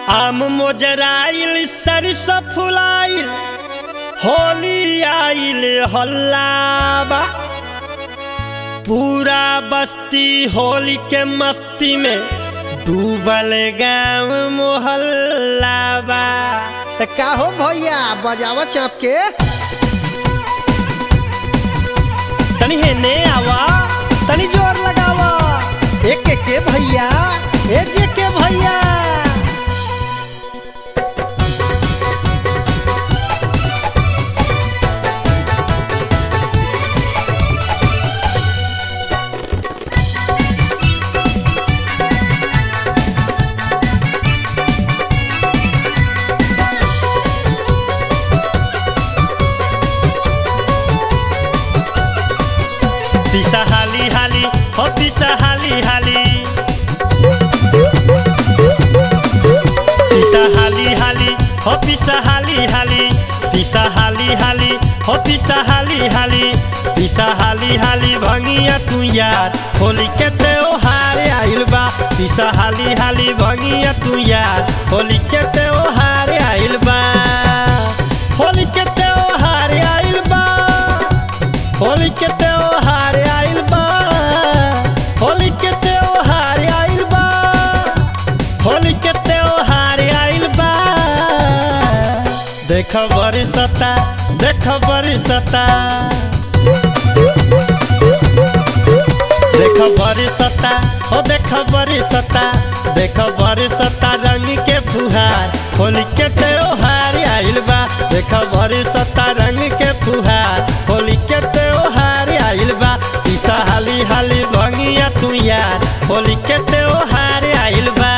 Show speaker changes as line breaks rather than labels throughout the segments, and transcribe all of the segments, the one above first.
आम मोजराइल सरसों फुलाइल होली आइल हल्लाबा पूरा बस्ती होली के मस्ती में डूबल गाँव मोहल्लाबा।
तो का हो भैया बजावा चाप के
तनी हेने आवा
तनी जोर लगावा एक एक के भैया ए जे के भैया
पिसा हाली हाली हो पिसा हाली हाली पिसा हाली हाली हो पिसा हाली हाली पिसा हाली हाली हो पिसा हाली हाली पिसा हाली हाली भंगिया तू यार होली के त्योहार आइल बा। पिसा हाली हाली भंगिया तू यार होली के त्योहार आइल बा। होली के त्योहार आइल बा। होली के त्योहार आइल बा। होली के त्योहार आइल बा। होली के त्योहार आइल बा। देख बरसता देख बरसता देख बरसता हो देख बरसता देख बरसता रंग के फुहार होली के त्योहार आइल बा। देख बरसता रंग के फुहार होली के त्योहार आइल बा। पिसा हाली हाली भंगिया तू यार होली के त्योहार आइल बा।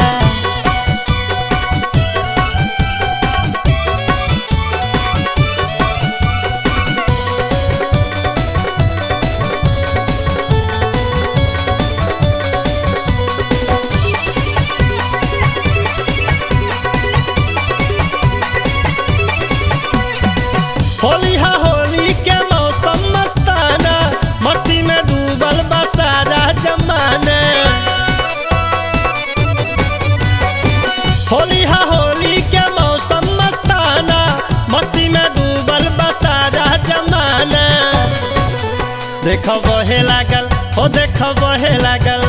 होली हा होली के मौसम मस्ताना मस्ती में डूबल बा सारा जमाना। होली हा होली के मौसम मस्ताना मस्ती में डूबल बा सारा जमाना। देख बहे लागल हो देख बहे लागल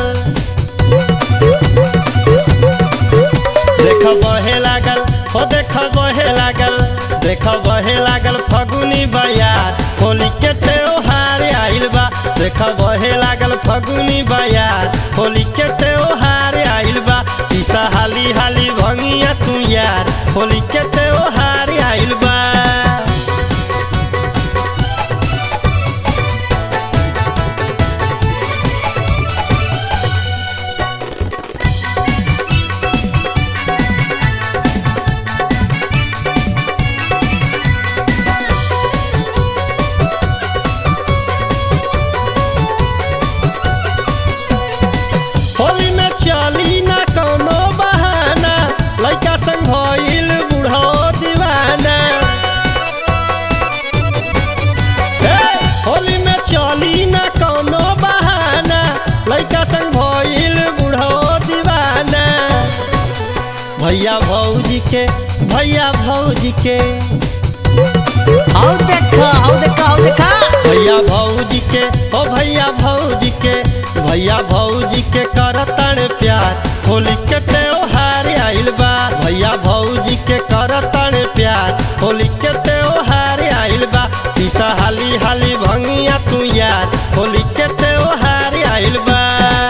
देख बहे लागल हो देख बहे लागल देख बहे लागल फगुनी बयार होली के त्योहार आइल बा। देख बहे लागल फगुनी बयार होली के त्योहार आइल बा। पिसा हाली हाली भंगिया तू यार होली के त्योहार आइल बा। होली में चली ना कौनो बहाना लइका संग भइल बूढ़ो दीवाना। होली में चली ना कौनो बहाना लइका संग भइल बूढ़ो दीवाना। भैया भौजी के भैया भौजी के
आओ देखा आओ देखा आओ देखा
भैया भौजी के ओ भैया भौजी के भैया भौजी के करतन प्यार होली के त्योहार आइल बा। भैया भौजी के करतन प्यार होली के त्योहार आइल बा। पिसा हाली हाली भंगिया तू यार होली के त्योहार आइल बा।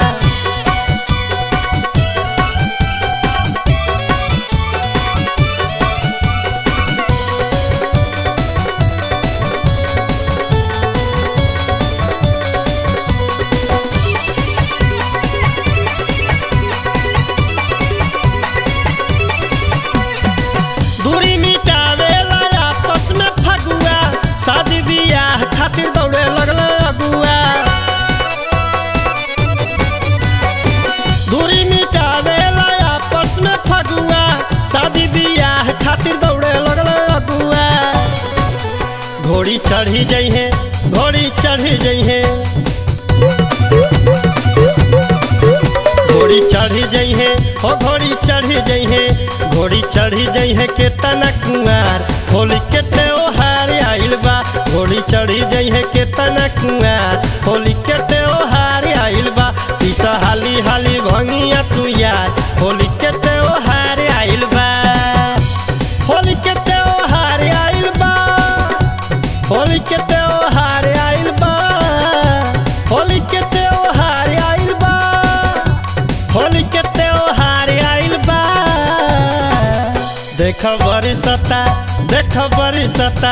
दूरी मिटावेला आपस में फगुआ शादी बियाह खातिर दौड़े लगल अगुआ। दूरी मिटावेला आपस में फगुआ शादी बियाह खातिर दौड़े लगल अगुआ। घोड़ी चढ़ी जइहे घोड़ी चढ़ी जइहे घोड़ी चढ़ी जइहे हो घोड़ी चढ़ी जइहे घोड़ी चढ़ी जइहे के तना कुआर होली के त्योहार आइल बा घोड़ी चढ़ी जइहे के तना कुआर होली के त्योहार आइल बा पीसा हाली हाली भंगिया तू यार होली के त्योहार आइल बा होली के त्योहार आइल बा होली के त्योहार आइल बा होली के त्योहार आइल बा होली के त्योहार आइल बा देख बरसता देख बरसता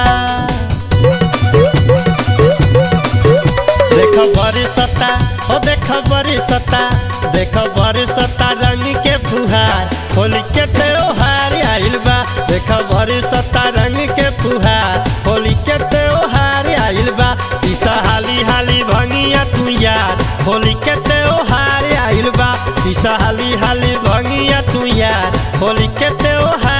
देख बरसता हो देख बरसता देख बरसता रंग के फुहार होली के त्योहार आइल बा देख बरसता रंग के फुहार होली के त्योहार आइल बा पीसा हाली हाली भंगिया तू यार होली के त्योहार आइल बा पीसा हाली हाली भंगिया तू यार होली के त्योहार